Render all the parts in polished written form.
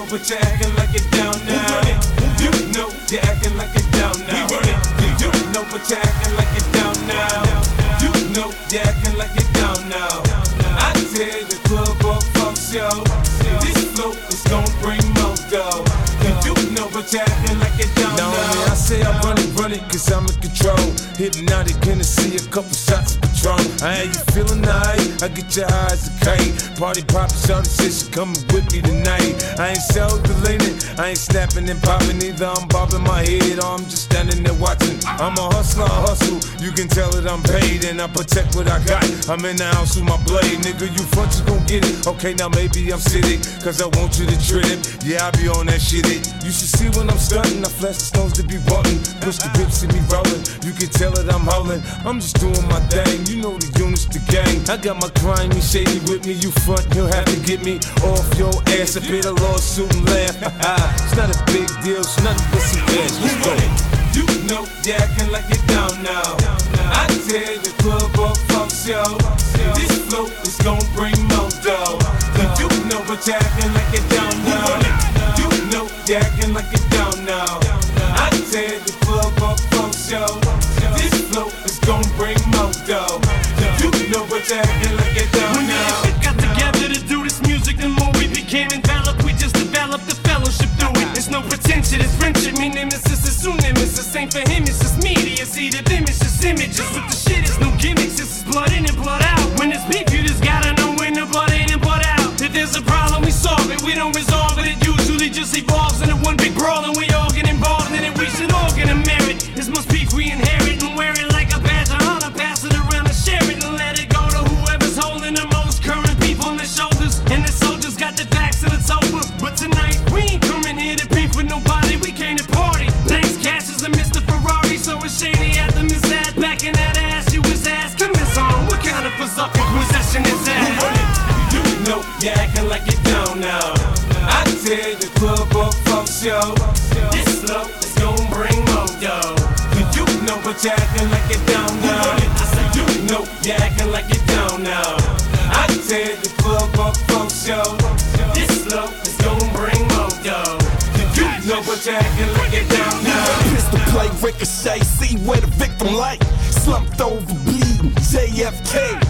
but you're acting like it down now. You know you're acting like it down now. You know but you're acting like it down now. You know you're acting like it down now. I tear the club up from show. This flow is gon' bring more dough. You know but you're acting like it down now. I say I run it, cause I'm in control. Hypnotic Hennessy, a couple shots of Patron. I ain't you feeling nice? I get your eyes a kite. Party poppin', shawty said she coming with me tonight. I ain't self-deleting, I ain't snapping and popping either. I'm bobbing my head or I'm just standing there watching. I'm a hustler, I hustle. You can tell that I'm paid and I protect what I got. I'm in the house with my blade, nigga. You front, you gon' get it. Okay, now maybe I'm sitting, cause I want you to trip. Yeah, I be on that shit. You should see when I'm stunting. I flash the stones to be button. Push the whips, see me rolling. You can tell that I'm howling. I'm just doing my thing. You know the units, the gang. I got my crime, me shady with me. You front, you'll have to get me off your ass. I pay the lawsuit and laugh. It's not a big deal, it's nothing but some cash. Let's go. You know you're acting like it down now. I tear the club up from show. This flow is gon' bring more dough. You know but you're acting like it down now. You know you're acting like it down now. I tear the club up from show. This flow is gon' bring more dough. You know but you're acting like it down now. When we got together to do this music, the more we became enveloped. We just developed the fellowship through it. There's no pretension, it's friendship. Me nemesis is soon nemesis. Ain't for him, it's just media. See the them, it's just images. With the shit, it's no gimmicks. This is blood in and blood out. When it's beef, you just gotta know when the blood in and blood out. If there's a problem, we solve it. We don't resolve it. It usually just evolves into one big brawl, and we all get involved in it. We should all get a merit. This must be we inherit and wear it like a badge of honor. Pass it around and share it and let it go to whoever's holding the most current people on their shoulders. And the soldiers got their backs and it's over. But tonight we ain't coming here to beef with nobody. We came to party. Thanks, Cash is a Mr. Ferrari, so it's shady at the Miss Ad. Back in that ass, you was asking Miss on what kind of possession is that? You know you're acting like it down now. I tear the club up from show. This flow is gon' bring more dough. You know but you're acting like it down now. I said you know you're acting like it down now. I tear the club up from show. This flow is gon' bring more dough. You know but you're acting like it down now. Pistol play, ricochet, see where the victim like. Slumped over, bleeding, JFK.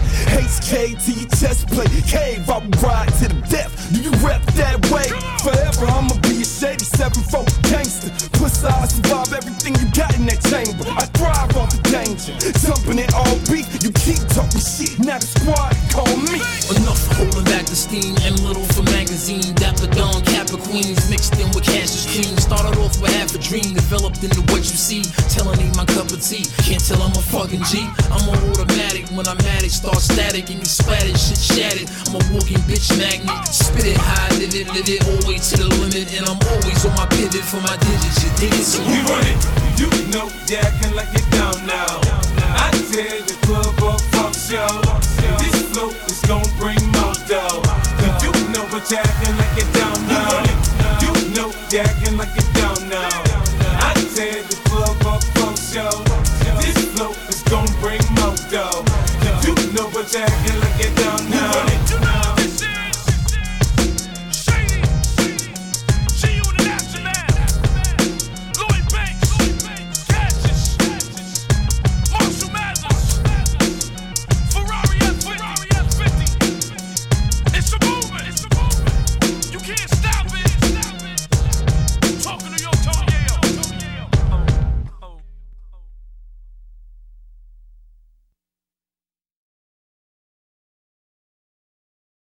HK to your chest plate. Cave, I will ride to the death. Do you rep that way? Forever, I'ma be a shady 7-4 gangster. Plus, I survive everything you got in that chamber. I thrive off the danger. Jumping in all beef, you keep talking shit. Now the squad call me. Enough for holding back the steam. M little for magazine. Dapper Dawn, Kappa Queens. Mixed in with Cassius cream. Started off with half a dream. Developed into what you see. Telling ain't my cup of tea. Can't tell I'm a fucking G. I'm an automatic. When I'm at it, start static and you splattered, shit shattered. I'm a walking bitch magnet. Spit it high, live it, always to the limit. And I'm always on my pivot for my digits. You dig it? So we run it. You know you're acting like it down now. I tear the club up from show. This flow is gon' bring more dough. You know but you're acting like it down now. You know you're acting like it